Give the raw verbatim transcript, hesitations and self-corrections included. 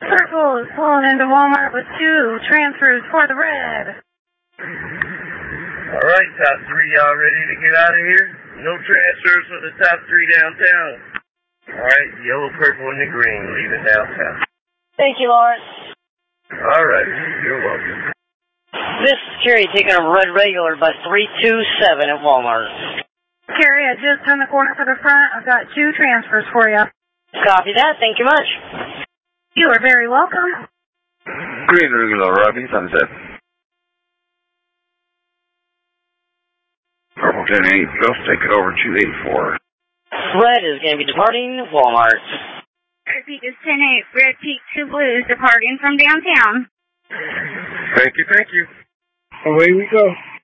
Purple is pulling into Walmart with two transfers for the red. All right, top three, y'all ready to get out of here? No transfers for the top three downtown. All right, yellow, purple, and the green leaving downtown. Thank you, Lawrence. All right, you're welcome. This is Carrie taking a red regular by three two seven at Walmart. Carrie, I just turned the corner for the front. I've got two transfers for you. Copy that. Thank you much. You are very welcome. Green regular arriving Sunset. Purple ten eight, Ghost, take it over two eighty-four. Red is going to be departing Walmart. Peak is ten eight, Red Peak two Blues departing from downtown. Thank you, thank you. Away we go.